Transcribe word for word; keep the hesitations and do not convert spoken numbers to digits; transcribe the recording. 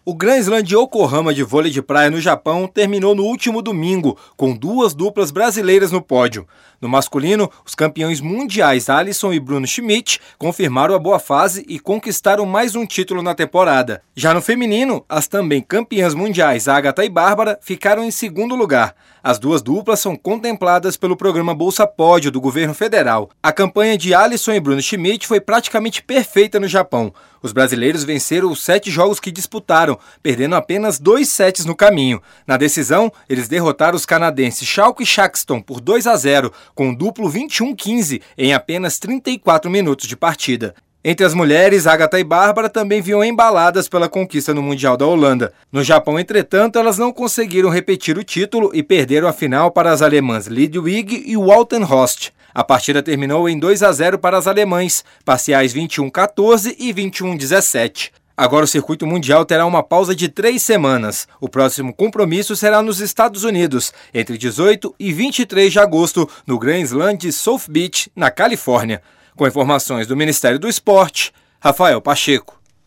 O Grand Slam de Yokohama de vôlei de praia no Japão terminou no último domingo, com duas duplas brasileiras no pódio. No masculino, os campeões mundiais Alisson e Bruno Schmidt confirmaram a boa fase e conquistaram mais um título na temporada. Já no feminino, as também campeãs mundiais Agatha e Bárbara ficaram em segundo lugar. As duas duplas são contempladas pelo programa Bolsa Pódio do governo federal. A campanha de Alisson e Bruno Schmidt foi praticamente perfeita no Japão. Os brasileiros venceram os sete jogos que disputaram, perdendo apenas dois sets no caminho. Na decisão, eles derrotaram os canadenses Schalke e Shaxton por dois a zero, com um duplo vinte e um a quinze em apenas trinta e quatro minutos de partida. Entre as mulheres, Agatha e Bárbara também vinham embaladas pela conquista no Mundial da Holanda. No Japão, entretanto, elas não conseguiram repetir o título e perderam a final para as alemãs Lidwig e Waltenhorst. A partida terminou em dois a zero para as alemães, parciais vinte e um a quatorze e vinte e um a dezessete. Agora o circuito mundial terá uma pausa de três semanas. O próximo compromisso será nos Estados Unidos, entre dezoito e vinte e três de agosto, no Grand Slam de South Beach, na Califórnia. Com informações do Ministério do Esporte, Rafael Pacheco.